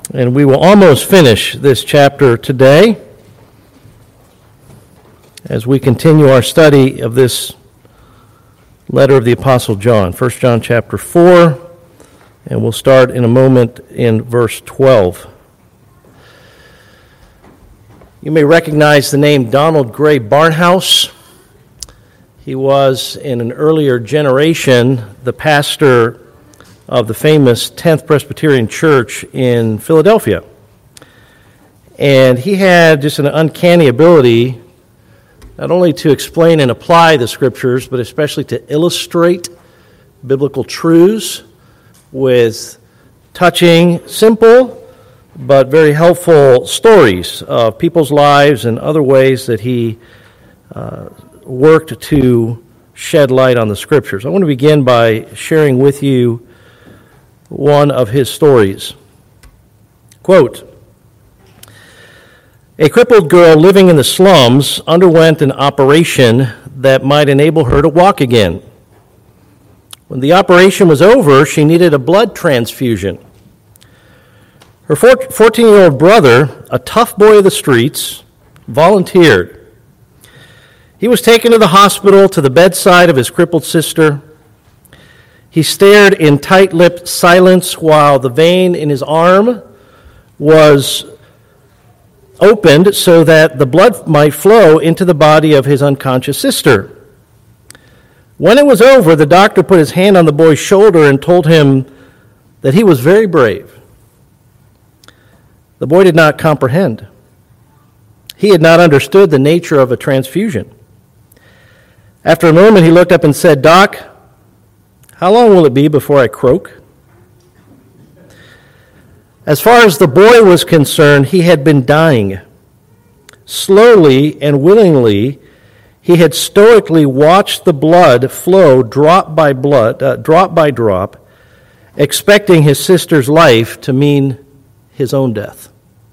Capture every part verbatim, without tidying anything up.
And we will almost finish this chapter today as we continue our study of this letter of the Apostle John, First John chapter four, and we'll start in a moment in verse twelve. You may recognize the name Donald Gray Barnhouse. He was, in an earlier generation, the pastor of the famous tenth Presbyterian Church in Philadelphia. And he had just an uncanny ability not only to explain and apply the Scriptures, but especially to illustrate biblical truths with touching, simple, but very helpful stories of people's lives and other ways that he uh, worked to shed light on the Scriptures. I want to begin by sharing with you one of his stories. Quote, "A crippled girl living in the slums underwent an operation that might enable her to walk again. When the operation was over, she needed a blood transfusion. Her fourteen-year-old brother, a tough boy of the streets, volunteered. He was taken to the hospital to the bedside of his crippled sister. He stared in tight-lipped silence while the vein in his arm was opened so that the blood might flow into the body of his unconscious sister. When it was over, the doctor put his hand on the boy's shoulder and told him that he was very brave. The boy did not comprehend. He had not understood the nature of a transfusion. After a moment, he looked up and said, 'Doc, how long will it be before I croak?' As far as the boy was concerned, he had been dying. Slowly and willingly, he had stoically watched the blood flow drop by blood, uh, drop by drop, expecting his sister's life to mean his own death."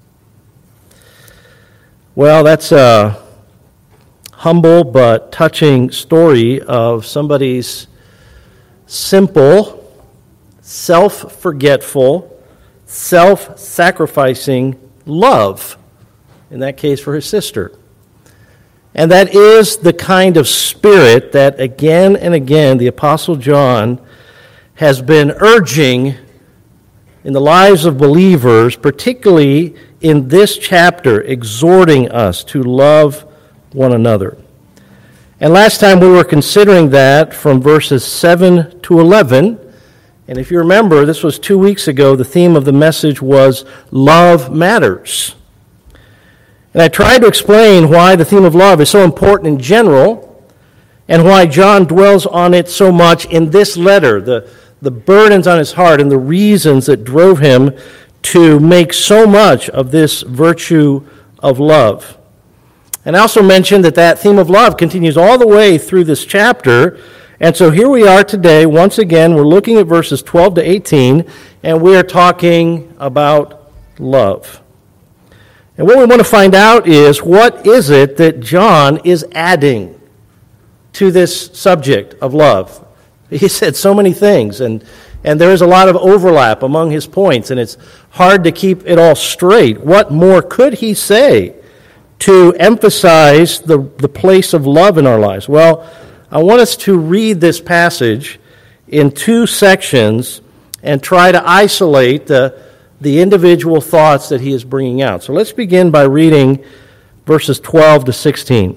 Well, that's a humble but touching story of somebody's simple, self-forgetful, self-sacrificing love, in that case for his sister. And that is the kind of spirit that again and again the Apostle John has been urging in the lives of believers, particularly in this chapter, exhorting us to love one another. And last time we were considering that from verses seven to eleven. And if you remember, this was two weeks ago, the theme of the message was Love Matters. And I tried to explain why the theme of love is so important in general and why John dwells on it so much in this letter, the, the burdens on his heart and the reasons that drove him to make so much of this virtue of love. And I also mentioned that that theme of love continues all the way through this chapter. And so here we are today. Once again, we're looking at verses twelve to eighteen, and we are talking about love. And what we want to find out is, what is it that John is adding to this subject of love? He said so many things, and, and there is a lot of overlap among his points, and it's hard to keep it all straight. What more could he say to emphasize the, the place of love in our lives? Well, I want us to read this passage in two sections and try to isolate the, the individual thoughts that he is bringing out. So let's begin by reading verses twelve to sixteen.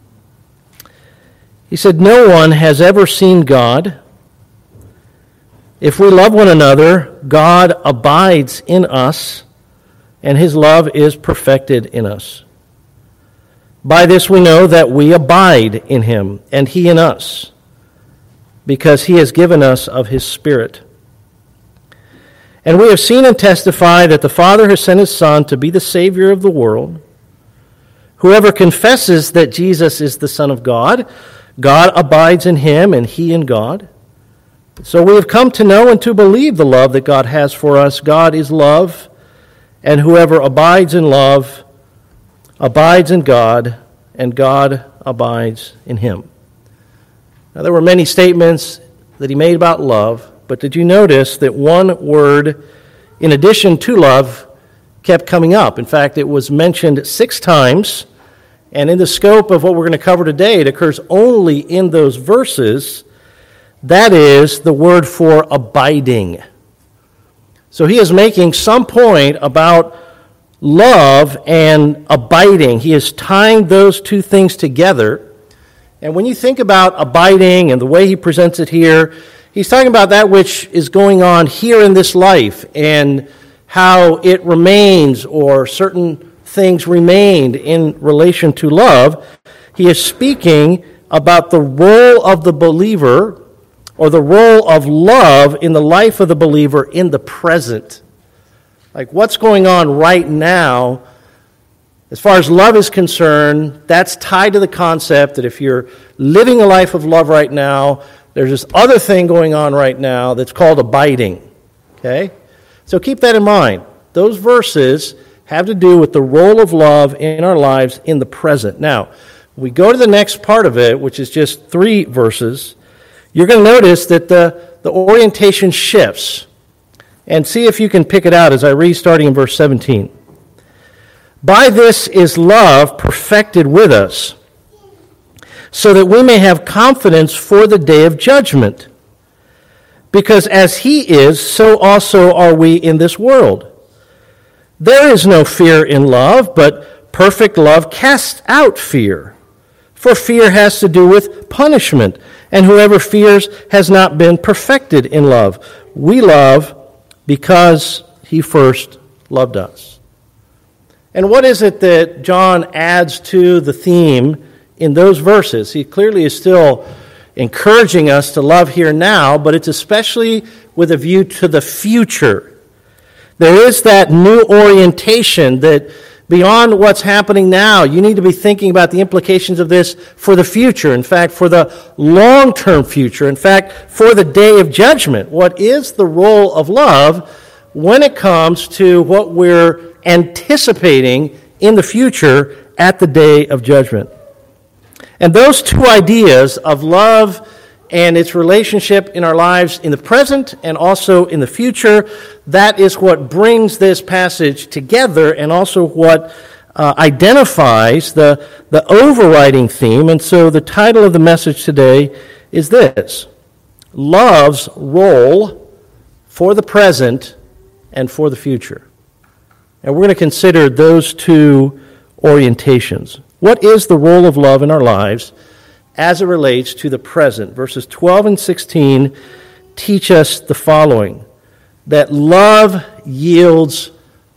He said, "No one has ever seen God. If we love one another, God abides in us, and his love is perfected in us. By this we know that we abide in him, and he in us, because he has given us of his Spirit. And we have seen and testified that the Father has sent his Son to be the Savior of the world. Whoever confesses that Jesus is the Son of God, God abides in him, and he in God. So we have come to know and to believe the love that God has for us. God is love, and whoever abides in love abides in God, and God abides in him." Now, there were many statements that he made about love, but did you notice that one word, in addition to love, kept coming up. In fact, it was mentioned six times, and in the scope of what we're going to cover today, it occurs only in those verses. That is the word for abiding. So he is making some point about love and abiding. He is tying those two things together. And when you think about abiding and the way he presents it here, he's talking about that which is going on here in this life and how it remains, or certain things remained in relation to love. He is speaking about the role of the believer, or the role of love in the life of the believer in the present. Like what's going on right now, as far as love is concerned, that's tied to the concept that if you're living a life of love right now, there's this other thing going on right now that's called abiding. Okay? So keep that in mind. Those verses have to do with the role of love in our lives in the present. Now, we go to the next part of it, which is just three verses. You're going to notice that the, the orientation shifts. And see if you can pick it out as I read starting in verse seventeen. By this is love perfected with us, so that we may have confidence for the day of judgment. Because as he is, so also are we in this world. There is no fear in love, but perfect love casts out fear. For fear has to do with punishment, and whoever fears has not been perfected in love. We love because he first loved us. And what is it that John adds to the theme in those verses? He clearly is still encouraging us to love here now, but it's especially with a view to the future. There is that new orientation that beyond what's happening now, you need to be thinking about the implications of this for the future. In fact, for the long-term future. In fact, for the day of judgment. What is the role of love when it comes to what we're anticipating in the future at the day of judgment? And those two ideas of love and its relationship in our lives in the present and also in the future, that is what brings this passage together and also what uh, identifies the, the overriding theme. And so the title of the message today is this: Love's Role for the Present and for the Future. And we're going to consider those two orientations. What is the role of love in our lives as it relates to the present? Verses twelve and sixteen teach us the following: that love yields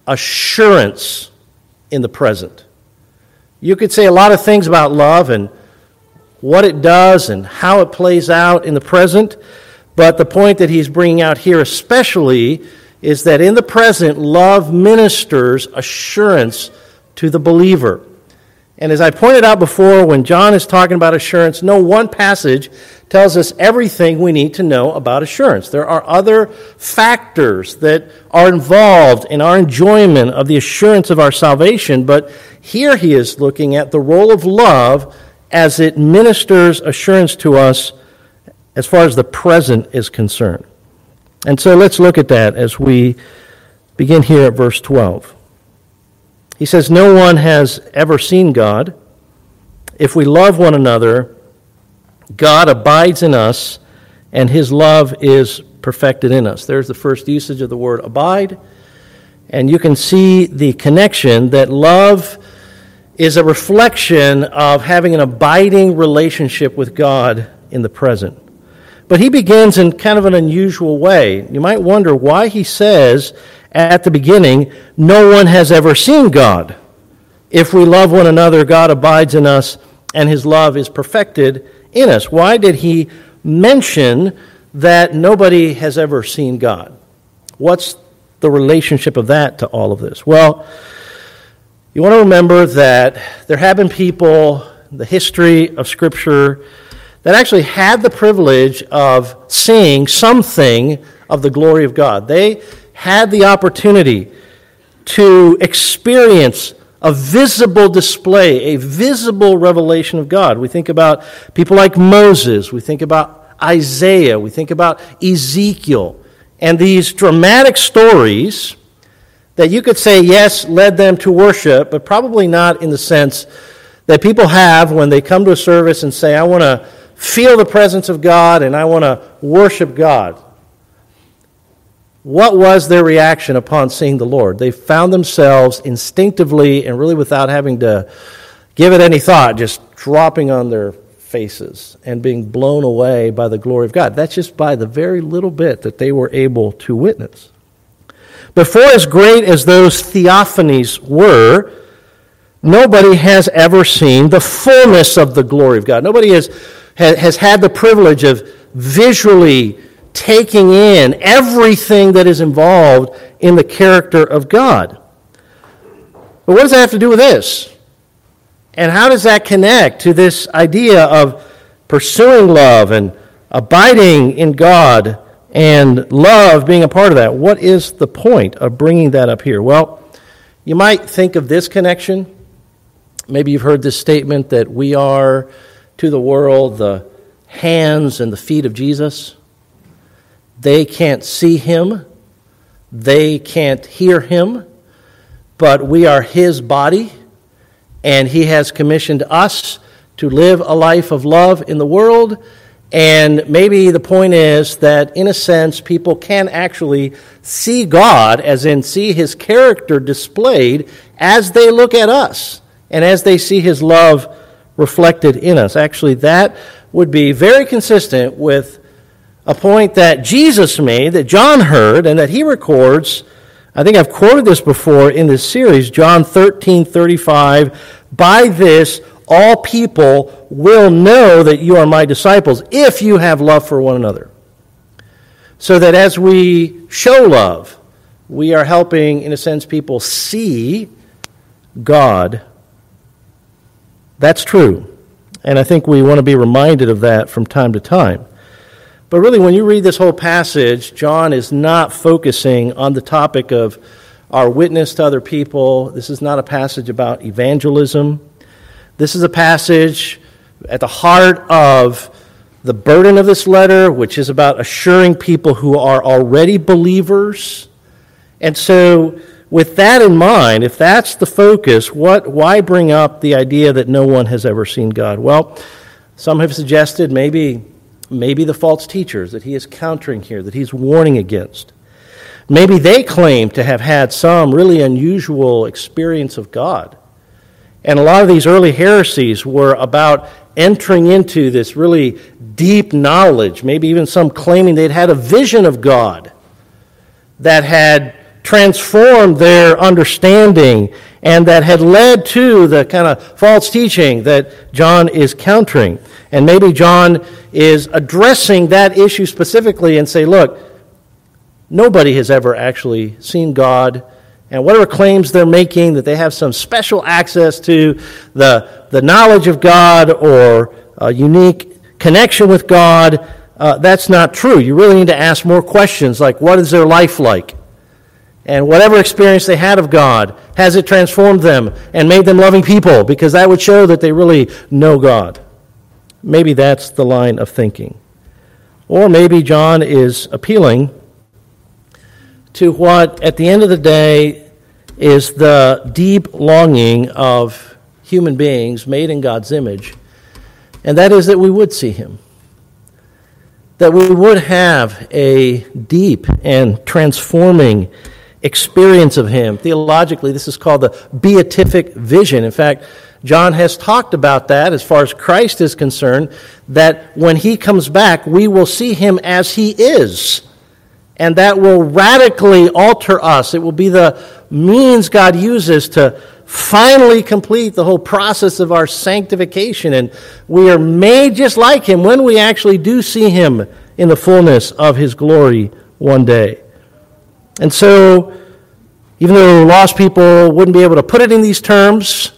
assurance in the present. You could say a lot of things about love and what it does and how it plays out in the present, but the point that he's bringing out here especially is that in the present, love ministers assurance to the believer. And as I pointed out before, when John is talking about assurance, no one passage tells us everything we need to know about assurance. There are other factors that are involved in our enjoyment of the assurance of our salvation, but here he is looking at the role of love as it ministers assurance to us as far as the present is concerned. And so let's look at that as we begin here at verse twelve. He says, no one has ever seen God. If we love one another, God abides in us, and his love is perfected in us. There's the first usage of the word abide. And you can see the connection that love is a reflection of having an abiding relationship with God in the present. But he begins in kind of an unusual way. You might wonder why he says at the beginning, no one has ever seen God. If we love one another, God abides in us, and his love is perfected in us. Why did he mention that nobody has ever seen God? What's the relationship of that to all of this? Well, you want to remember that there have been people in the history of Scripture that actually had the privilege of seeing something of the glory of God. They had the opportunity to experience a visible display, a visible revelation of God. We think about people like Moses, we think about Isaiah, we think about Ezekiel, and these dramatic stories that you could say, yes, led them to worship, but probably not in the sense that people have when they come to a service and say, I want to feel the presence of God and I want to worship God. What was their reaction upon seeing the Lord? They found themselves instinctively and really without having to give it any thought, just dropping on their faces and being blown away by the glory of God. That's just by the very little bit that they were able to witness. But for as great as those theophanies were, nobody has ever seen the fullness of the glory of God. Nobody has, has had the privilege of visually taking in everything that is involved in the character of God. But what does that have to do with this? And how does that connect to this idea of pursuing love and abiding in God and love being a part of that? What is the point of bringing that up here? Well, you might think of this connection. Maybe you've heard this statement that we are to the world the hands and the feet of Jesus. They can't see him. They can't hear him. But we are his body, and he has commissioned us to live a life of love in the world. And maybe the point is that, in a sense, people can actually see God, as in see his character displayed, as they look at us and as they see his love reflected in us. Actually, that would be very consistent with a point that Jesus made, that John heard, and that he records. I think I've quoted this before in this series, John thirteen thirty-five. By this, all people will know that you are my disciples, if you have love for one another. So that as we show love, we are helping, in a sense, people see God. That's true. And I think we want to be reminded of that from time to time. But really, when you read this whole passage, John is not focusing on the topic of our witness to other people. This is not a passage about evangelism. This is a passage at the heart of the burden of this letter, which is about assuring people who are already believers. And so, with that in mind, if that's the focus, what? why bring up the idea that no one has ever seen God? Well, some have suggested maybe... Maybe the false teachers that he is countering here, that he's warning against. Maybe they claim to have had some really unusual experience of God. And a lot of these early heresies were about entering into this really deep knowledge, maybe even some claiming they'd had a vision of God that had transformed their understanding and that had led to the kind of false teaching that John is countering. And maybe John is addressing that issue specifically and say, look, nobody has ever actually seen God, and whatever claims they're making that they have some special access to the, the knowledge of God or a unique connection with God, uh, that's not true. You really need to ask more questions like, what is their life like? And whatever experience they had of God, has it transformed them and made them loving people? Because that would show that they really know God. Maybe that's the line of thinking. Or maybe John is appealing to what, at the end of the day, is the deep longing of human beings made in God's image, and that is that we would see him. That we would have a deep and transforming experience of him. Theologically, this is called the beatific vision. In fact, John has talked about that as far as Christ is concerned, that when he comes back, we will see him as he is. And that will radically alter us. It will be the means God uses to finally complete the whole process of our sanctification. And we are made just like him when we actually do see him in the fullness of his glory one day. And so, even though lost people wouldn't be able to put it in these terms,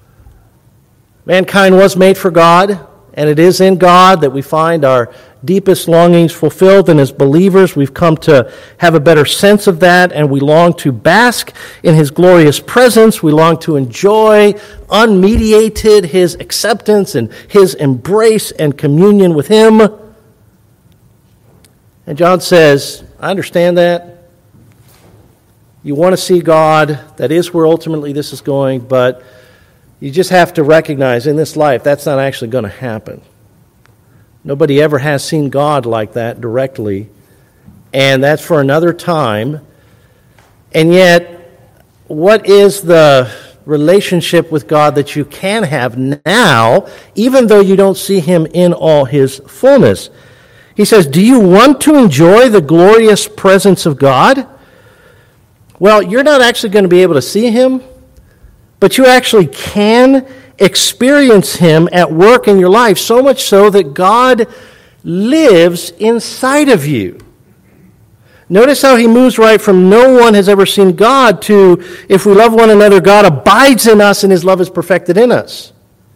mankind was made for God, and it is in God that we find our deepest longings fulfilled. And as believers, we've come to have a better sense of that, and we long to bask in his glorious presence. We long to enjoy unmediated his acceptance and his embrace and communion with him. And John says, I understand that. You want to see God. That is where ultimately this is going, but you just have to recognize in this life that's not actually going to happen. Nobody ever has seen God like that directly, and that's for another time. And yet, what is the relationship with God that you can have now, even though you don't see Him in all His fullness? He says, do you want to enjoy the glorious presence of God? Well, you're not actually going to be able to see Him, but you actually can experience Him at work in your life, so much so that God lives inside of you. Notice how he moves right from no one has ever seen God to, if we love one another, God abides in us and His love is perfected in us.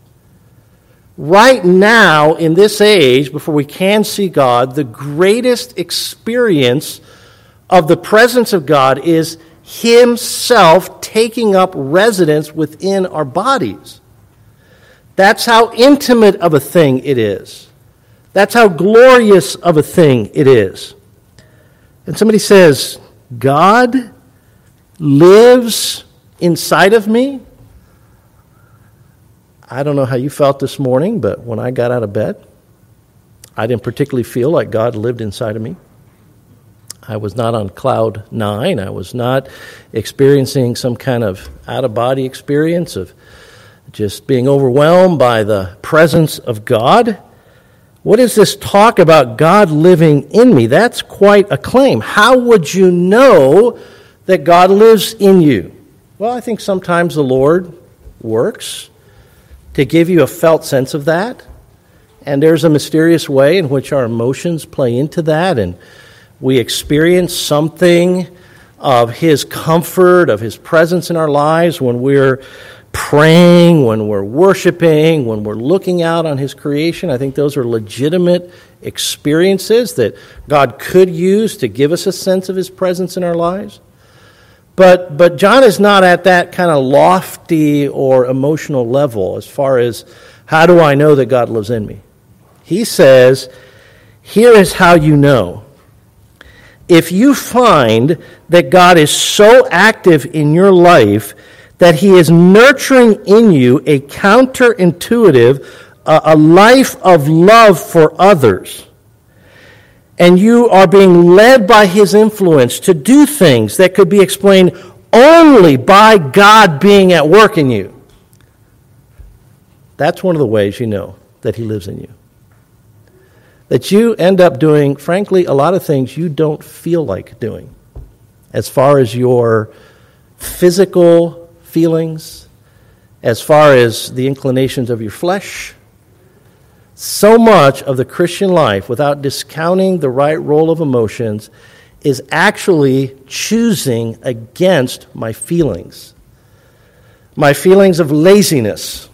Right now, in this age, before we can see God, the greatest experience of the presence of God is Himself taking up residence within our bodies. That's how intimate of a thing it is. That's how glorious of a thing it is. And somebody says, God lives inside of me? I don't know how you felt this morning, but when I got out of bed, I didn't particularly feel like God lived inside of me. I was not on cloud nine. I was not experiencing some kind of out-of-body experience of just being overwhelmed by the presence of God. What is this talk about God living in me? That's quite a claim. How would you know that God lives in you? Well, I think sometimes the Lord works to give you a felt sense of that. And there's a mysterious way in which our emotions play into that, and we experience something of His comfort, of His presence in our lives when we're praying, when we're worshiping, when we're looking out on His creation. I think those are legitimate experiences that God could use to give us a sense of His presence in our lives. But but John is not at that kind of lofty or emotional level as far as how do I know that God lives in me. He says, here is how you know. If you find that God is so active in your life that He is nurturing in you a counterintuitive, uh, a life of love for others, and you are being led by His influence to do things that could be explained only by God being at work in you, that's one of the ways you know that He lives in you. That you end up doing, frankly, a lot of things you don't feel like doing as far as your physical feelings, as far as the inclinations of your flesh. So much of the Christian life, without discounting the right role of emotions, is actually choosing against my feelings. My feelings of laziness,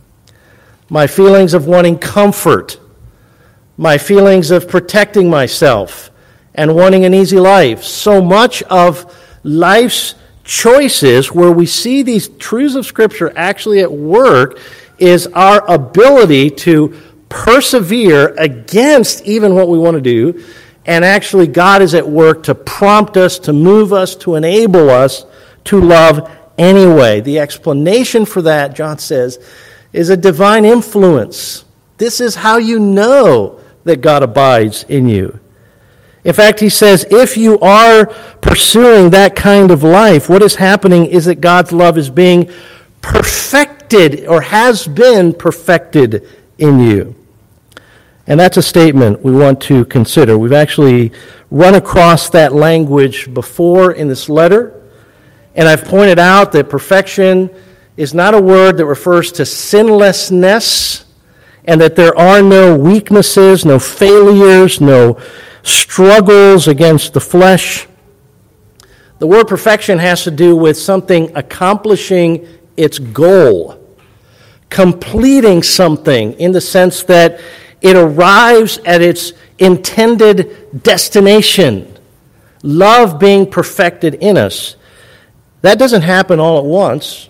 my feelings of wanting comfort, my feelings of protecting myself and wanting an easy life. So much of life's choices where we see these truths of Scripture actually at work is our ability to persevere against even what we want to do, and actually God is at work to prompt us, to move us, to enable us to love anyway. The explanation for that, John says, is a divine influence. This is how you know that God abides in you. In fact, he says, if you are pursuing that kind of life, what is happening is that God's love is being perfected or has been perfected in you. And that's a statement we want to consider. We've actually run across that language before in this letter, and I've pointed out that perfection is not a word that refers to sinlessness, and that there are no weaknesses, no failures, no struggles against the flesh. The word perfection has to do with something accomplishing its goal, completing something in the sense that it arrives at its intended destination, love being perfected in us. That doesn't happen all at once.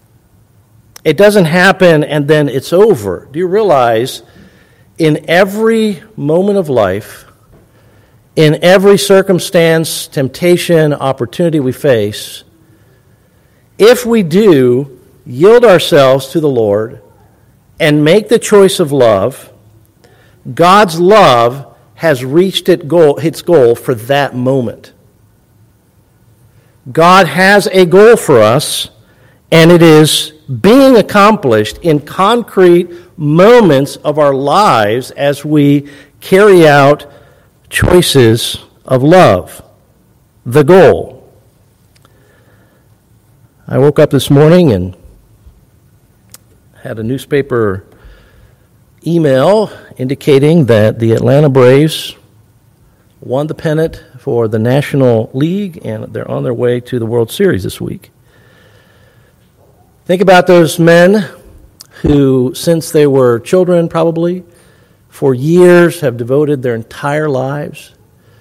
It doesn't happen and then it's over. Do you realize in every moment of life, in every circumstance, temptation, opportunity we face, if we do yield ourselves to the Lord and make the choice of love, God's love has reached its goal, its goal for that moment. God has a goal for us, and it is being accomplished in concrete moments of our lives as we carry out choices of love, the goal. I woke up this morning and had a newspaper email indicating that the Atlanta Braves won the pennant for the National League, and they're on their way to the World Series this week. Think about those men who, since they were children probably, for years have devoted their entire lives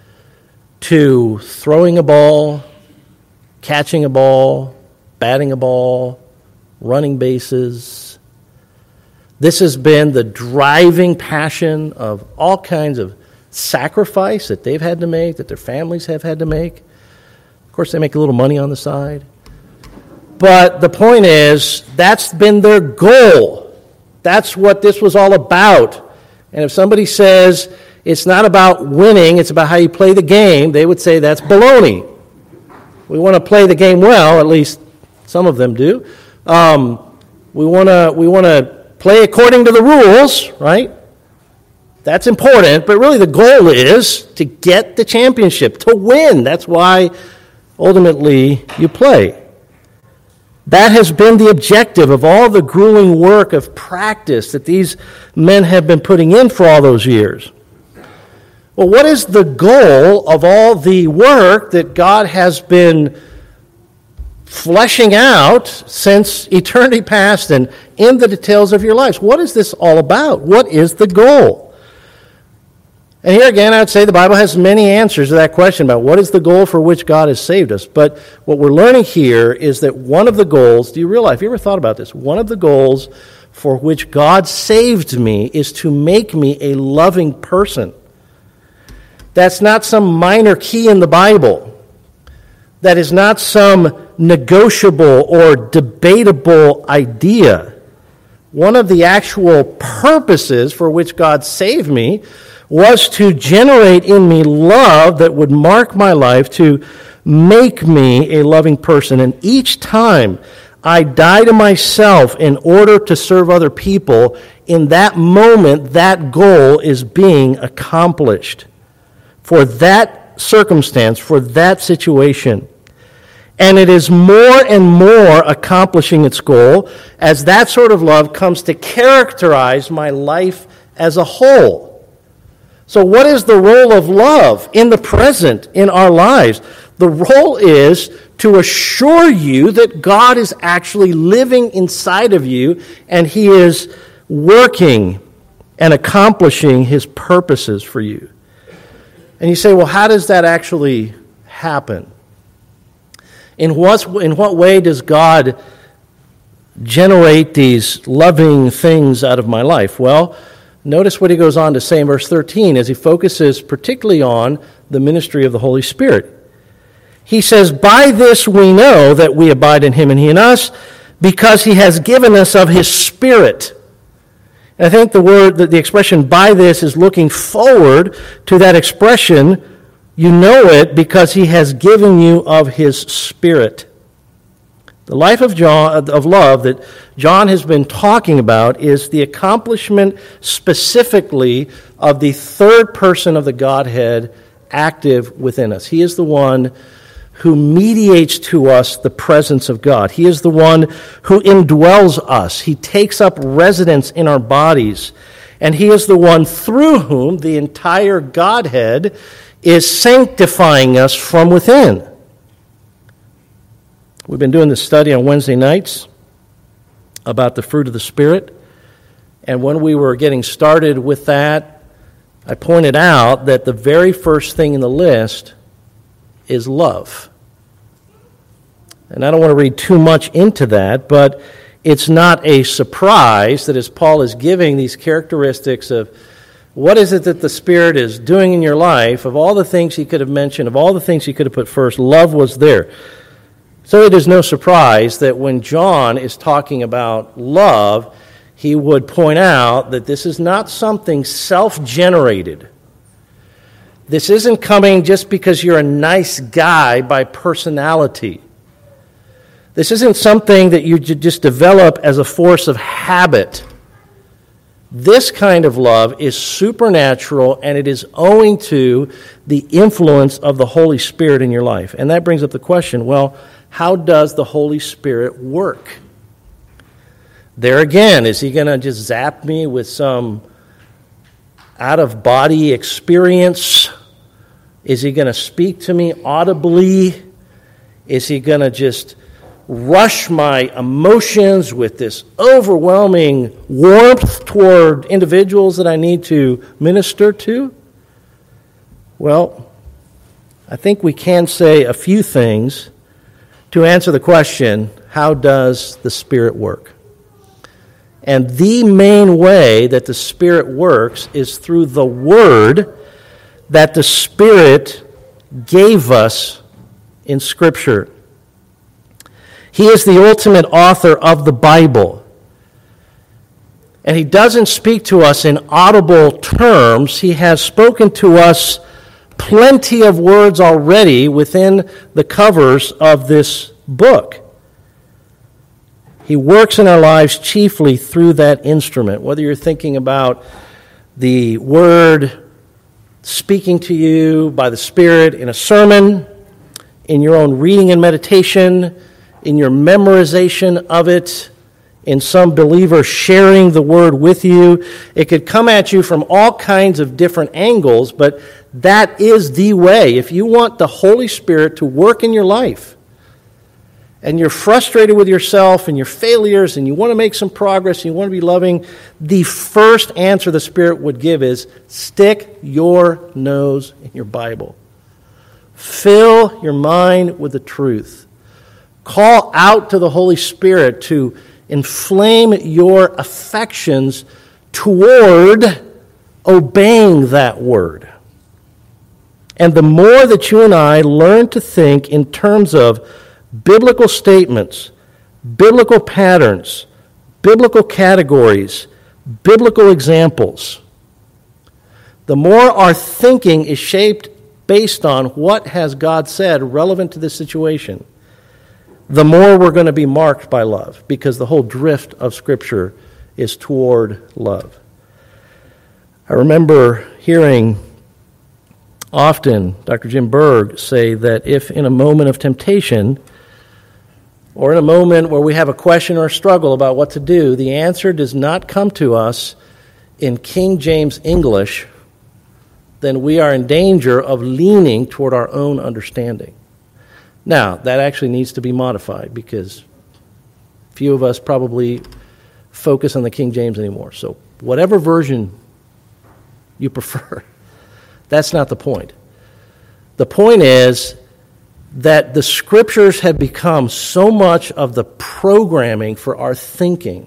to throwing a ball, catching a ball, batting a ball, running bases. This has been the driving passion of all kinds of sacrifice that they've had to make, that their families have had to make. Of course, they make a little money on the side. But the point is, that's been their goal. That's what this was all about. And if somebody says it's not about winning, it's about how you play the game, they would say that's baloney. We want to play the game well, at least some of them do. Um, we want to we want to play according to the rules, right? That's important, but really the goal is to get the championship, to win. That's why ultimately you play. That has been the objective of all the grueling work of practice that these men have been putting in for all those years. Well, what is the goal of all the work that God has been fleshing out since eternity past and in the details of your lives? What is this all about? What is the goal? And here again, I would say the Bible has many answers to that question about what is the goal for which God has saved us. But what we're learning here is that one of the goals, do you realize, have you ever thought about this? One of the goals for which God saved me is to make me a loving person. That's not some minor key in the Bible. That is not some negotiable or debatable idea. One of the actual purposes for which God saved me was to generate in me love that would mark my life, to make me a loving person. And each time I die to myself in order to serve other people, in that moment, that goal is being accomplished for that circumstance, for that situation. And it is more and more accomplishing its goal as that sort of love comes to characterize my life as a whole. So what is the role of love in the present, in our lives? The role is to assure you that God is actually living inside of you and He is working and accomplishing His purposes for you. And you say, well, how does that actually happen? In what, in what way does God generate these loving things out of my life? Well, notice what he goes on to say in verse thirteen as he focuses particularly on the ministry of the Holy Spirit. He says, by this we know that we abide in Him and He in us, because He has given us of His Spirit. And I think the word, the, the expression by this is looking forward to that expression. You know it because He has given you of His Spirit. The life of John, of love that John has been talking about is the accomplishment specifically of the third person of the Godhead active within us. He is the one who mediates to us the presence of God. He is the one who indwells us. He takes up residence in our bodies. And He is the one through whom the entire Godhead is sanctifying us from within. We've been doing this study on Wednesday nights about the fruit of the Spirit. And when we were getting started with that, I pointed out that the very first thing in the list is love. And I don't want to read too much into that, but it's not a surprise that as Paul is giving these characteristics of What is it that the Spirit is doing in your life? Of all the things he could have mentioned, of all the things he could have put first, love was there. So it is no surprise that when John is talking about love, he would point out that this is not something self-generated. This isn't coming just because you're a nice guy by personality. This isn't something that you just develop as a force of habit. This kind of love is supernatural, and it is owing to the influence of the Holy Spirit in your life. And that brings up the question, well, how does the Holy Spirit work? There again, is he going to just zap me with some out-of-body experience? Is he going to speak to me audibly? Is he going to just rush my emotions with this overwhelming warmth toward individuals that I need to minister to? Well, I think we can say a few things to answer the question, how does the Spirit work? And the main way that the Spirit works is through the Word that the Spirit gave us in Scripture. He is the ultimate author of the Bible. And he doesn't speak to us in audible terms. He has spoken to us plenty of words already within the covers of this book. He works in our lives chiefly through that instrument. Whether you're thinking about the Word speaking to you by the Spirit in a sermon, in your own reading and meditation, in your memorization of it, in some believer sharing the Word with you. It could come at you from all kinds of different angles, but that is the way. If you want the Holy Spirit to work in your life, and you're frustrated with yourself and your failures, and you want to make some progress, and you want to be loving, the first answer the Spirit would give is, stick your nose in your Bible. Fill your mind with the truth. Call out to the Holy Spirit to inflame your affections toward obeying that word. And the more that you and I learn to think in terms of biblical statements, biblical patterns, biblical categories, biblical examples, the more our thinking is shaped based on what has God said relevant to this situation, the more we're going to be marked by love, because the whole drift of Scripture is toward love. I remember hearing often Doctor Jim Berg say that if in a moment of temptation, or in a moment where we have a question or a struggle about what to do, the answer does not come to us in King James English, then we are in danger of leaning toward our own understanding. Now, that actually needs to be modified, because few of us probably focus on the King James anymore. So whatever version you prefer, that's not the point. The point is that the Scriptures have become so much of the programming for our thinking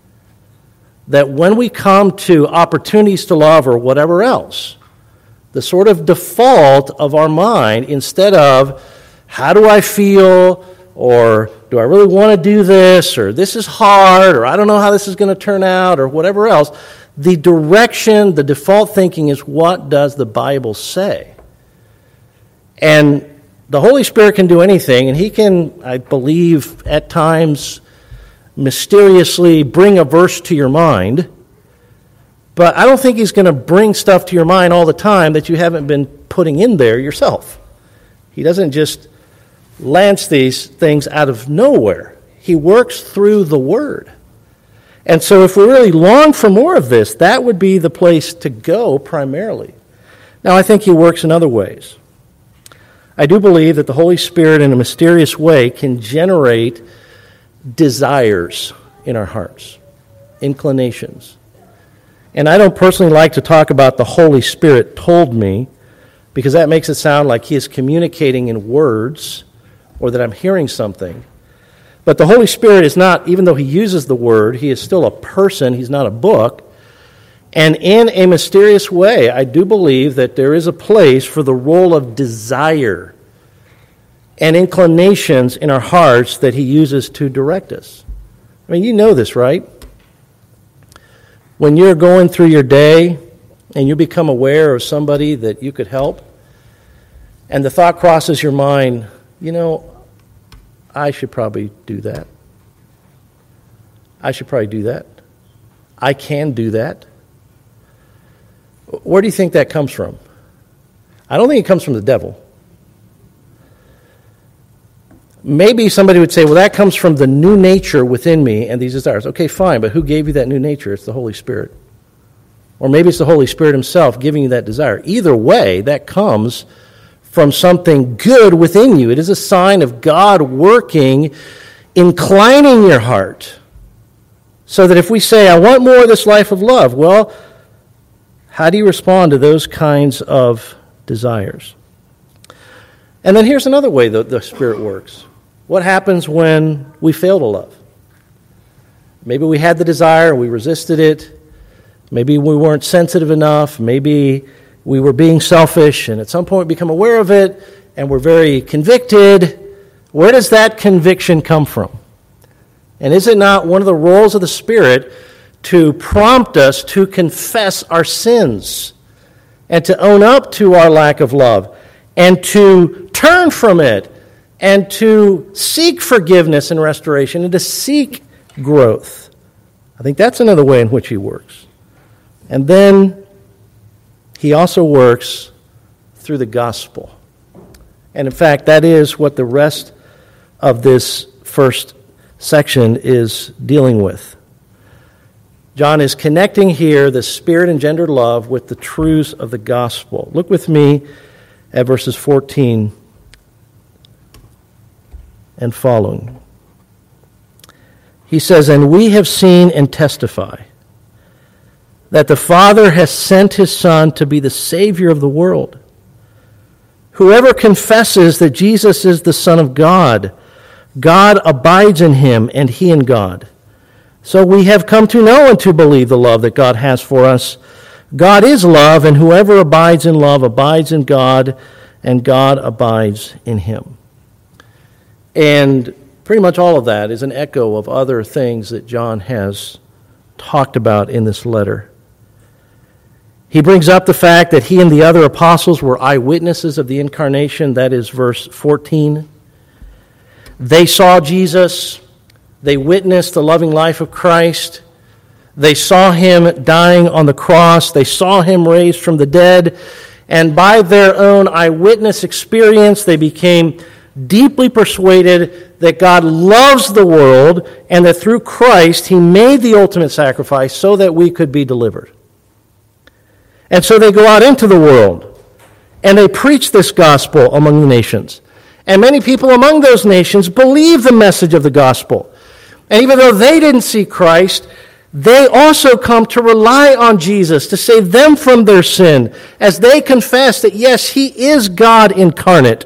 that when we come to opportunities to love or whatever else, the sort of default of our mind, instead of how do I feel, or do I really want to do this, or this is hard, or I don't know how this is going to turn out, or whatever else, the direction, the default thinking is, what does the Bible say? And the Holy Spirit can do anything, and He can, I believe, at times mysteriously bring a verse to your mind, but I don't think He's going to bring stuff to your mind all the time that you haven't been putting in there yourself. He doesn't just lance these things out of nowhere. He works through the Word. And so if we really long for more of this, that would be the place to go primarily. Now, I think He works in other ways. I do believe that the Holy Spirit, in a mysterious way, can generate desires in our hearts, inclinations. And I don't personally like to talk about the Holy Spirit told me, because that makes it sound like He is communicating in words, or that I'm hearing something. But the Holy Spirit is not, even though He uses the Word, He is still a person, He's not a book. And in a mysterious way, I do believe that there is a place for the role of desire and inclinations in our hearts that he uses to direct us. I mean, you know this, right? When you're going through your day and you become aware of somebody that you could help, and the thought crosses your mind, you know, I should probably do that. I should probably do that. I can do that. Where do you think that comes from? I don't think it comes from the devil. Maybe somebody would say, well, that comes from the new nature within me and these desires. Okay, fine, but who gave you that new nature? It's the Holy Spirit. Or maybe it's the Holy Spirit himself giving you that desire. Either way, that comes from something good within you. It is a sign of God working, inclining your heart. So that if we say, I want more of this life of love, well, how do you respond to those kinds of desires? And then here's another way that the Spirit works. What happens when we fail to love? Maybe we had the desire, we resisted it. Maybe we weren't sensitive enough. Maybe we were being selfish, and at some point we become aware of it, and we're very convicted. Where does that conviction come from? And is it not one of the roles of the Spirit to prompt us to confess our sins and to own up to our lack of love and to turn from it and to seek forgiveness and restoration and to seek growth? I think that's another way in which he works. And then he also works through the gospel. And in fact, that is what the rest of this first section is dealing with. John is connecting here the Spirit-engendered love with the truths of the gospel. Look with me at verses fourteen and following. He says, "And we have seen and testify that the Father has sent his Son to be the Savior of the world. Whoever confesses that Jesus is the Son of God, God abides in him, and he in God. So we have come to know and to believe the love that God has for us. God is love, and whoever abides in love abides in God, and God abides in him." And pretty much all of that is an echo of other things that John has talked about in this letter. He brings up the fact that he and the other apostles were eyewitnesses of the incarnation. That is verse fourteen. They saw Jesus. They witnessed the loving life of Christ. They saw him dying on the cross. They saw him raised from the dead. And by their own eyewitness experience, they became deeply persuaded that God loves the world and that through Christ he made the ultimate sacrifice so that we could be delivered. And so they go out into the world and they preach this gospel among the nations. And many people among those nations believe the message of the gospel. And even though they didn't see Christ, they also come to rely on Jesus to save them from their sin as they confess that, yes, he is God incarnate.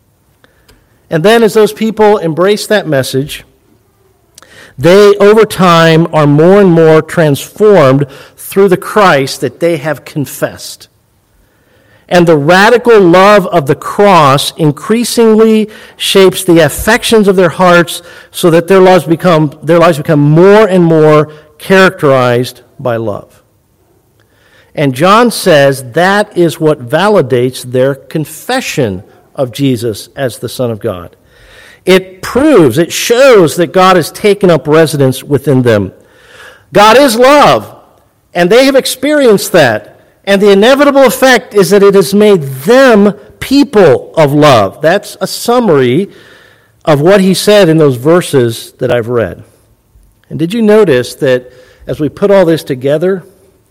And then as those people embrace that message, they, over time, are more and more transformed through the Christ that they have confessed. And the radical love of the cross increasingly shapes the affections of their hearts so that their lives become, their lives become more and more characterized by love. And John says that is what validates their confession of Jesus as the Son of God. It proves, it shows that God has taken up residence within them. God is love, and they have experienced that. And the inevitable effect is that it has made them people of love. That's a summary of what he said in those verses that I've read. And did you notice that as we put all this together,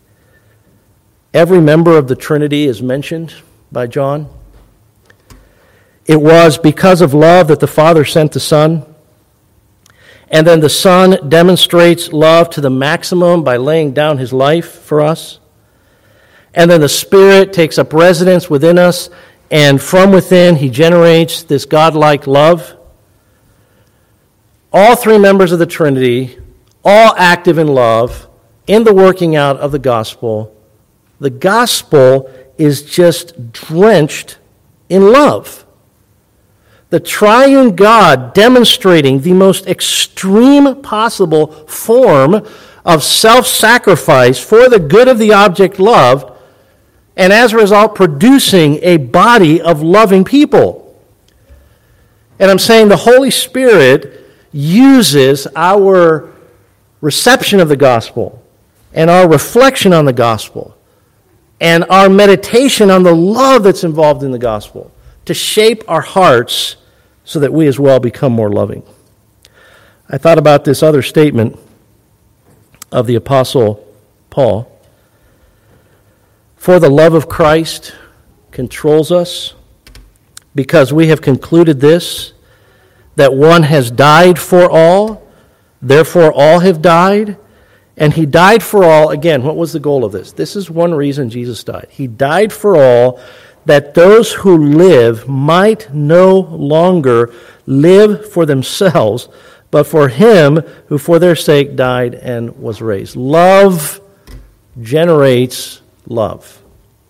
every member of the Trinity is mentioned by John? It was because of love that the Father sent the Son. And then the Son demonstrates love to the maximum by laying down his life for us. And then the Spirit takes up residence within us, and from within he generates this godlike love. All three members of the Trinity, all active in love, in the working out of the gospel, the gospel is just drenched in love. The triune God demonstrating the most extreme possible form of self-sacrifice for the good of the object loved, and as a result producing a body of loving people. And I'm saying the Holy Spirit uses our reception of the gospel and our reflection on the gospel and our meditation on the love that's involved in the gospel to shape our hearts so that we as well become more loving. I thought about this other statement of the Apostle Paul. For the love of Christ controls us, because we have concluded this, that one has died for all, therefore all have died, and he died for all. Again, what was the goal of this? This is one reason Jesus died. He died for all, that those who live might no longer live for themselves, but for him who for their sake died and was raised. Love generates love.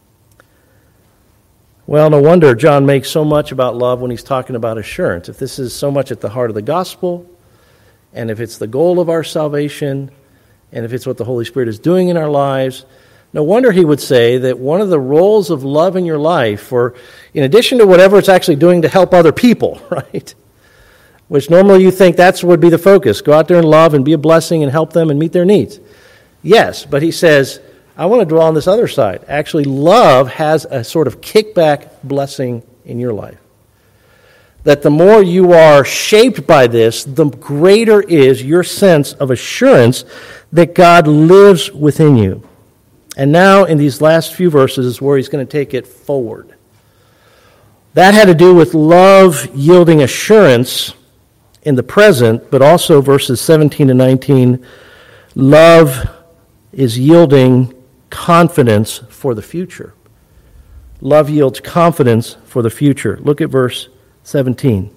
Well, no wonder John makes so much about love when he's talking about assurance. If this is so much at the heart of the gospel, and if it's the goal of our salvation, and if it's what the Holy Spirit is doing in our lives, no wonder he would say that one of the roles of love in your life, or in addition to whatever it's actually doing to help other people, right? Which normally you think that would be the focus. Go out there and love and be a blessing and help them and meet their needs. Yes, but he says, I want to dwell on this other side. Actually, love has a sort of kickback blessing in your life. That the more you are shaped by this, the greater is your sense of assurance that God lives within you. And now, in these last few verses, is where he's going to take it forward. That had to do with love yielding assurance in the present, but also verses seventeen to nineteen, love is yielding confidence for the future. Love yields confidence for the future. Look at verse seventeen.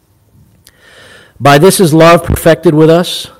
By this is love perfected with us,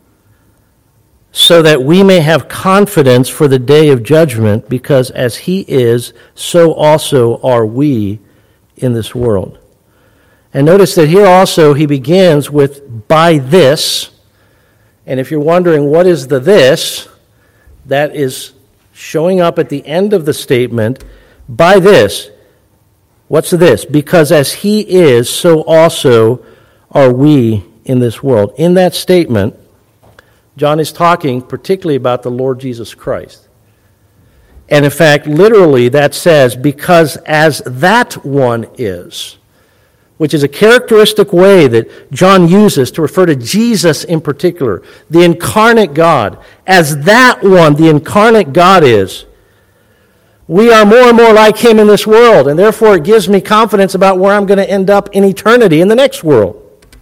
so that we may have confidence for the day of judgment, because as he is, so also are we in this world. And notice that here also he begins with by this. And if you're wondering what is the this, that is showing up at the end of the statement, by this. What's this? Because as he is, so also are we in this world. In that statement, John is talking particularly about the Lord Jesus Christ. And in fact, literally that says, because as that one is, which is a characteristic way that John uses to refer to Jesus in particular, the incarnate God. As that one, the incarnate God is, we are more and more like him in this world, and therefore it gives me confidence about where I'm going to end up in eternity in the next world.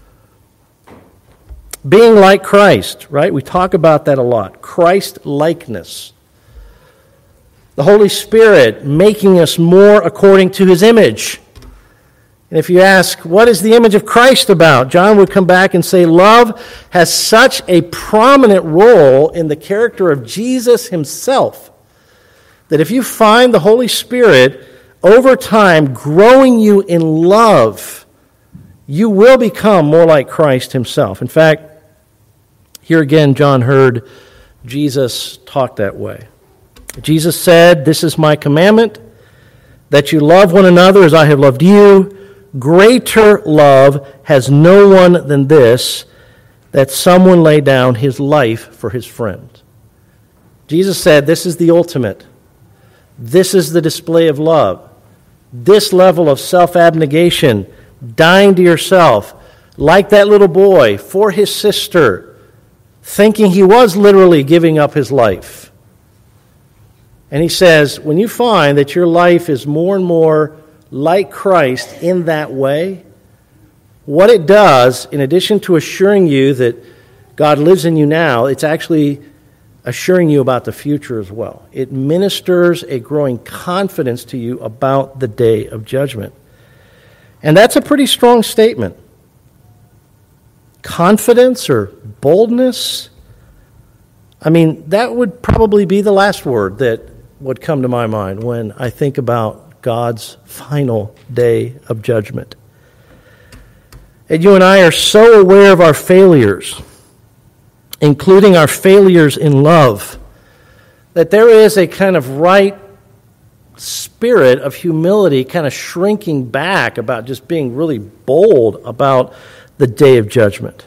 Being like Christ, right? We talk about that a lot. Christ-likeness. The Holy Spirit making us more according to his image. And if you ask, what is the image of Christ about? John would come back and say, love has such a prominent role in the character of Jesus himself, that if you find the Holy Spirit over time growing you in love, you will become more like Christ himself. In fact, here again, John heard Jesus talk that way. Jesus said, this is my commandment, that you love one another as I have loved you. Greater love has no one than this, that someone lay down his life for his friend. Jesus said, this is the ultimate. This is the display of love. This level of self-abnegation, dying to yourself, like that little boy for his sister, thinking he was literally giving up his life. And he says, when you find that your life is more and more like Christ in that way, what it does, in addition to assuring you that God lives in you now, it's actually assuring you about the future as well. It ministers a growing confidence to you about the day of judgment. And that's a pretty strong statement. Confidence or boldness, I mean, that would probably be the last word that would come to my mind when I think about God's final day of judgment. And you and I are so aware of our failures, including our failures in love, that there is a kind of right spirit of humility kind of shrinking back about just being really bold about the day of judgment.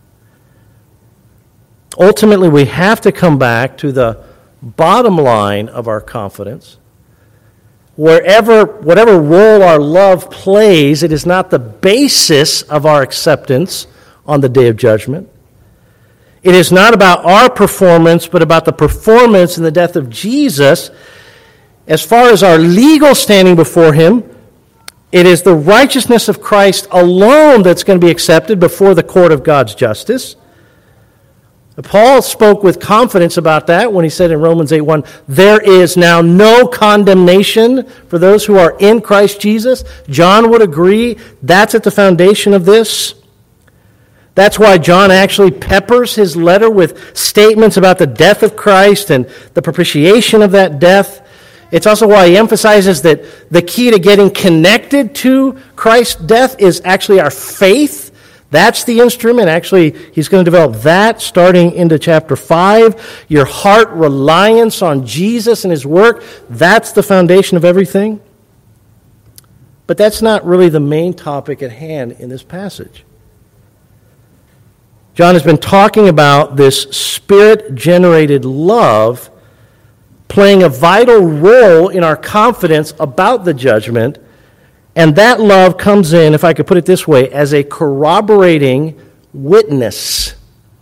Ultimately, we have to come back to the bottom line of our confidence. Wherever, whatever role our love plays, it is not the basis of our acceptance on the day of judgment. It is not about our performance, but about the performance and the death of Jesus. As far as our legal standing before Him, it is the righteousness of Christ alone that's going to be accepted before the court of God's justice. Paul spoke with confidence about that when he said in Romans eight one, there is now no condemnation for those who are in Christ Jesus. John would agree that's at the foundation of this. That's why John actually peppers his letter with statements about the death of Christ and the propitiation of that death. It's also why he emphasizes that the key to getting connected to Christ's death is actually our faith. That's the instrument. Actually, he's going to develop that starting into chapter five. Your heart reliance on Jesus and His work, that's the foundation of everything. But that's not really the main topic at hand in this passage. John has been talking about this Spirit-generated love playing a vital role in our confidence about the judgment. And that love comes in, if I could put it this way, as a corroborating witness.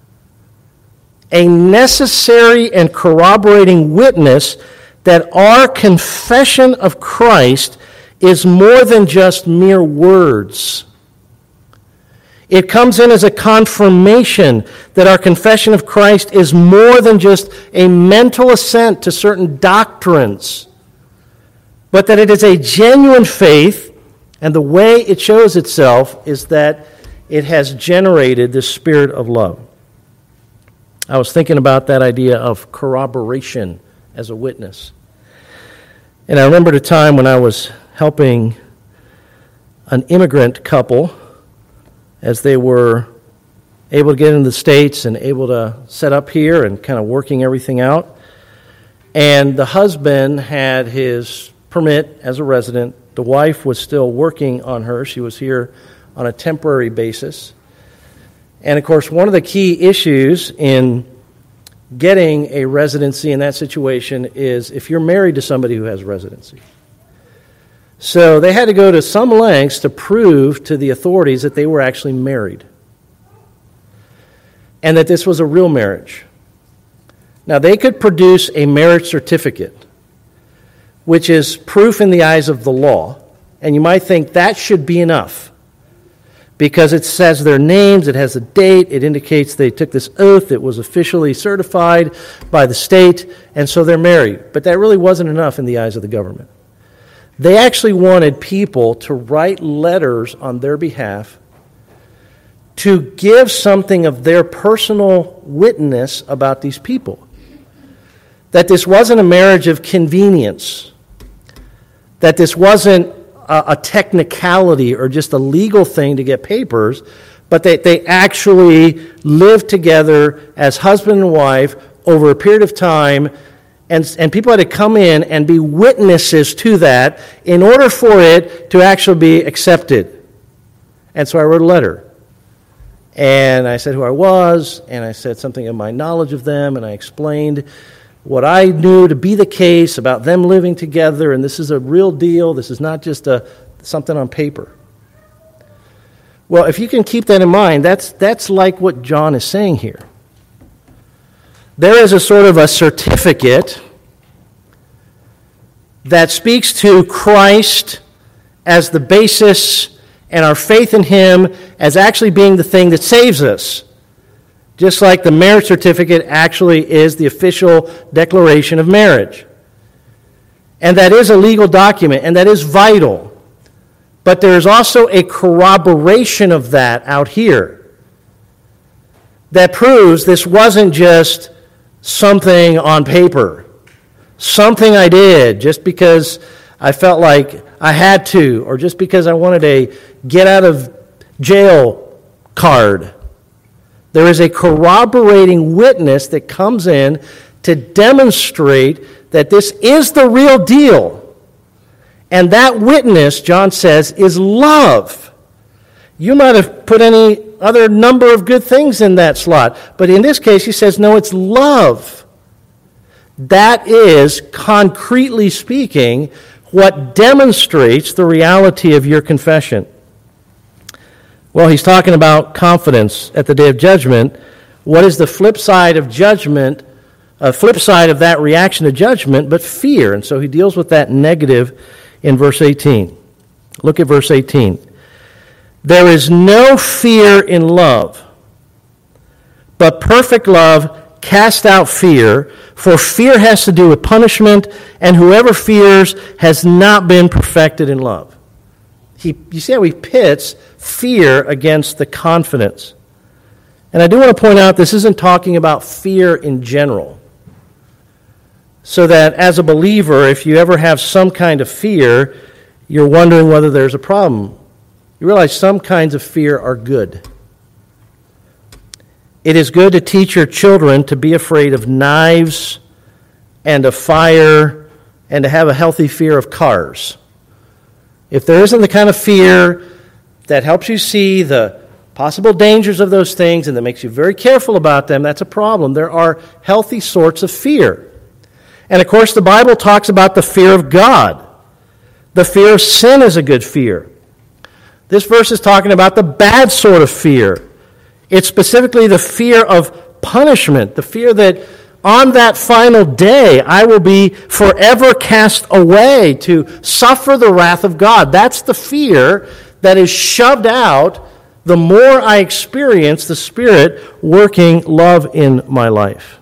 A necessary and corroborating witness that our confession of Christ is more than just mere words. It comes in as a confirmation that our confession of Christ is more than just a mental assent to certain doctrines, but that it is a genuine faith. And the way it shows itself is that it has generated this spirit of love. I was thinking about that idea of corroboration as a witness. And I remembered a time when I was helping an immigrant couple as they were able to get into the States and able to set up here and kind of working everything out. And the husband had his permit as a resident. The wife was still working on her. She was here on a temporary basis. And of course, one of the key issues in getting a residency in that situation is if you're married to somebody who has residency. So they had to go to some lengths to prove to the authorities that they were actually married and that this was a real marriage. Now, they could produce a marriage certificate, which is proof in the eyes of the law. And you might think that should be enough because it says their names, it has a date, it indicates they took this oath, it was officially certified by the state, and so they're married. But that really wasn't enough in the eyes of the government. They actually wanted people to write letters on their behalf to give something of their personal witness about these people. That this wasn't a marriage of convenience. That this wasn't a, a technicality or just a legal thing to get papers, but that they actually lived together as husband and wife over a period of time, and, and people had to come in and be witnesses to that in order for it to actually be accepted. And so I wrote a letter. And I said who I was, and I said something of my knowledge of them, and I explained what I knew to be the case about them living together, and this is a real deal. This is not just a something on paper. Well, if you can keep that in mind, that's that's like what John is saying here. There is a sort of a certificate that speaks to Christ as the basis and our faith in Him as actually being the thing that saves us. Just like the marriage certificate actually is the official declaration of marriage. And that is a legal document, and that is vital. But there is also a corroboration of that out here that proves this wasn't just something on paper, something I did just because I felt like I had to, or just because I wanted a get out of jail card. There is a corroborating witness that comes in to demonstrate that this is the real deal. And that witness, John says, is love. You might have put any other number of good things in that slot, but in this case he says, no, it's love. That is, concretely speaking, what demonstrates the reality of your confession. Well, he's talking about confidence at the day of judgment. What is the flip side of judgment, a flip side of that reaction to judgment, but fear? And so he deals with that negative in verse eighteen. Look at verse eighteen. There is no fear in love, but perfect love casts out fear, for fear has to do with punishment, and whoever fears has not been perfected in love. He, you see how he pits fear against the confidence. And I do want to point out this isn't talking about fear in general. So that as a believer, if you ever have some kind of fear, you're wondering whether there's a problem. You realize some kinds of fear are good. It is good to teach your children to be afraid of knives and of fire and to have a healthy fear of cars. If there isn't the kind of fear that helps you see the possible dangers of those things and that makes you very careful about them, that's a problem. There are healthy sorts of fear. And of course, the Bible talks about the fear of God. The fear of sin is a good fear. This verse is talking about the bad sort of fear. It's specifically the fear of punishment, the fear that on that final day I will be forever cast away to suffer the wrath of God. That's the fear that is shoved out the more I experience the Spirit working love in my life.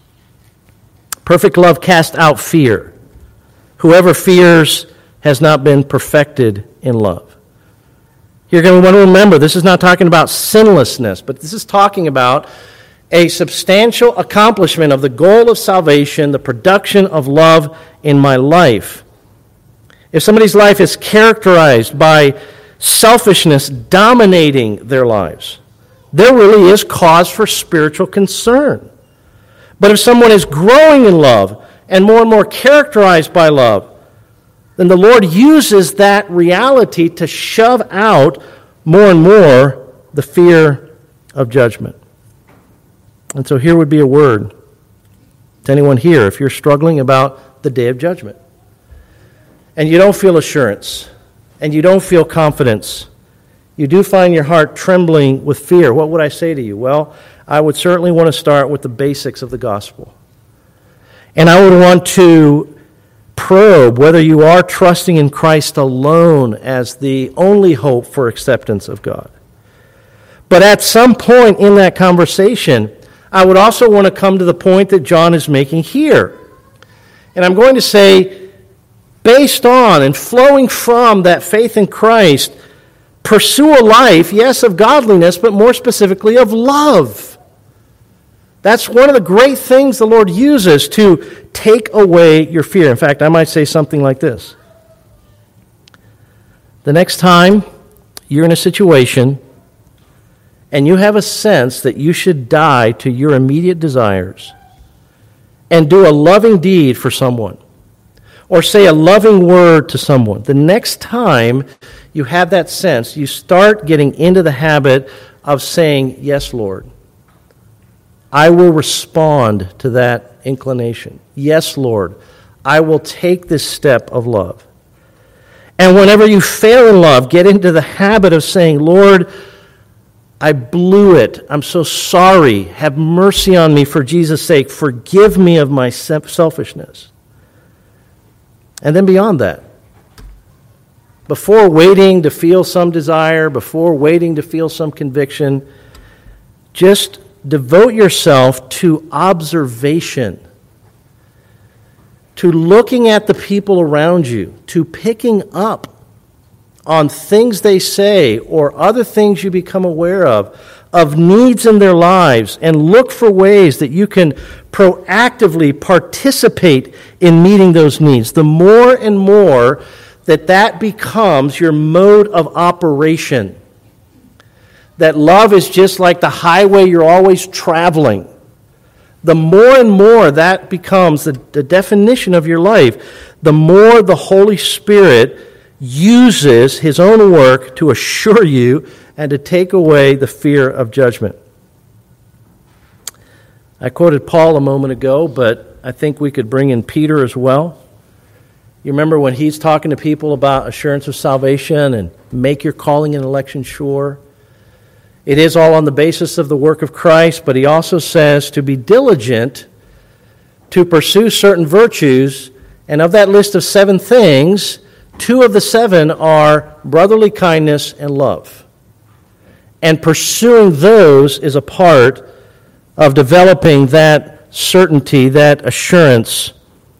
Perfect love casts out fear. Whoever fears has not been perfected in love. You're going to want to remember, this is not talking about sinlessness, but this is talking about a substantial accomplishment of the goal of salvation, the production of love in my life. If somebody's life is characterized by selfishness dominating their lives, there really is cause for spiritual concern. But if someone is growing in love and more and more characterized by love, then the Lord uses that reality to shove out more and more the fear of judgment. And so here would be a word to anyone here if you're struggling about the day of judgment and you don't feel assurance and you don't feel confidence. You do find your heart trembling with fear. What would I say to you? Well, I would certainly want to start with the basics of the gospel. And I would want to probe whether you are trusting in Christ alone as the only hope for acceptance of God. But at some point in that conversation, I would also want to come to the point that John is making here. And I'm going to say, based on and flowing from that faith in Christ, pursue a life, yes, of godliness, but more specifically of love. That's one of the great things the Lord uses to take away your fear. In fact, I might say something like this. The next time you're in a situation and you have a sense that you should die to your immediate desires and do a loving deed for someone or say a loving word to someone, the next time you have that sense, you start getting into the habit of saying, yes, Lord, I will respond to that inclination. Yes, Lord, I will take this step of love. And whenever you fail in love, get into the habit of saying, Lord, I blew it. I'm so sorry. Have mercy on me for Jesus' sake. Forgive me of my selfishness. And then beyond that, before waiting to feel some desire, before waiting to feel some conviction, just devote yourself to observation, to looking at the people around you, to picking up on things they say or other things you become aware of, of needs in their lives and look for ways that you can proactively participate in meeting those needs, the more and more that that becomes your mode of operation. That love is just like the highway you're always traveling. The more and more that becomes the, the definition of your life, the more the Holy Spirit uses His own work to assure you and to take away the fear of judgment. I quoted Paul a moment ago, but I think we could bring in Peter as well. You remember when he's talking to people about assurance of salvation and make your calling and election sure? It is all on the basis of the work of Christ, but he also says to be diligent to pursue certain virtues, and of that list of seven things, two of the seven are brotherly kindness and love. And pursuing those is a part of developing that certainty, that assurance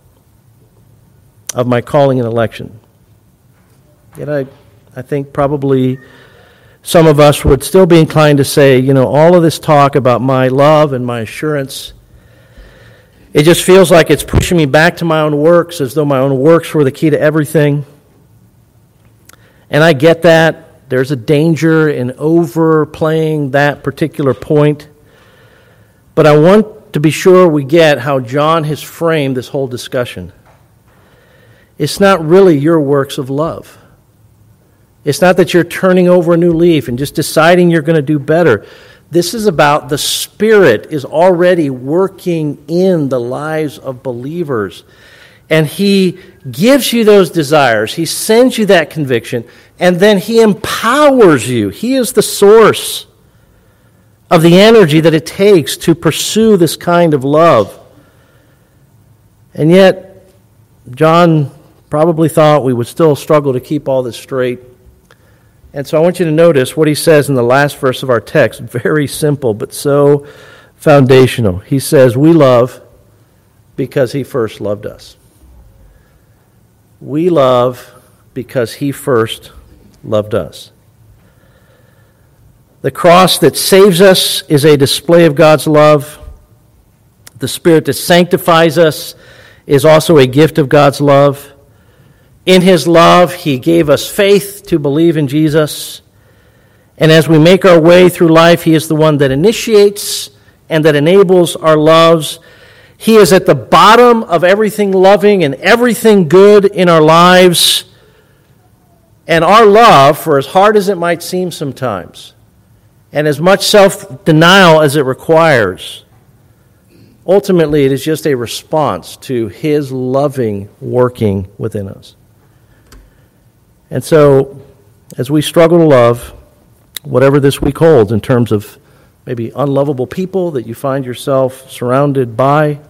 of my calling and election. Yet I, I think probably some of us would still be inclined to say, you know, all of this talk about my love and my assurance, it just feels like it's pushing me back to my own works, as though my own works were the key to everything. And I get that. There's a danger in overplaying that particular point. But I want to be sure we get how John has framed this whole discussion. It's not really your works of love. It's not that you're turning over a new leaf and just deciding you're going to do better. This is about the Spirit is already working in the lives of believers. And He gives you those desires. He sends you that conviction. And then He empowers you. He is the source of the energy that it takes to pursue this kind of love. And yet, John probably thought we would still struggle to keep all this straight. And so I want you to notice what he says in the last verse of our text. Very simple, but so foundational. He says, we love because He first loved us. We love because He first loved us. The cross that saves us is a display of God's love. The Spirit that sanctifies us is also a gift of God's love. In His love, He gave us faith to believe in Jesus. And as we make our way through life, He is the one that initiates and that enables our loves. He is at the bottom of everything loving and everything good in our lives. And our love, for as hard as it might seem sometimes, and as much self-denial as it requires, ultimately it is just a response to His loving working within us. And so, as we struggle to love, whatever this week holds in terms of maybe unlovable people that you find yourself surrounded by,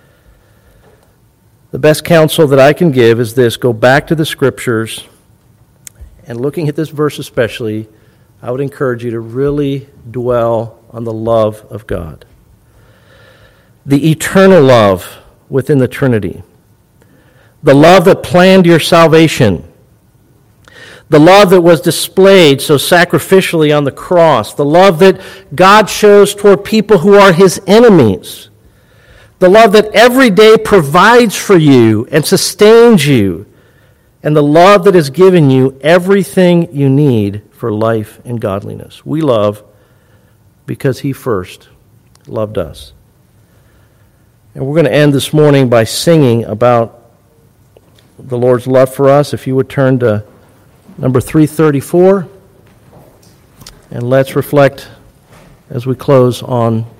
the best counsel that I can give is this: go back to the Scriptures, and looking at this verse especially, I would encourage you to really dwell on the love of God. The eternal love within the Trinity. The love that planned your salvation. The love that was displayed so sacrificially on the cross. The love that God shows toward people who are His enemies. The love that every day provides for you and sustains you. And the love that has given you everything you need for life and godliness. We love because He first loved us. And we're going to end this morning by singing about the Lord's love for us. If you would turn to number three thirty-four, and let's reflect as we close on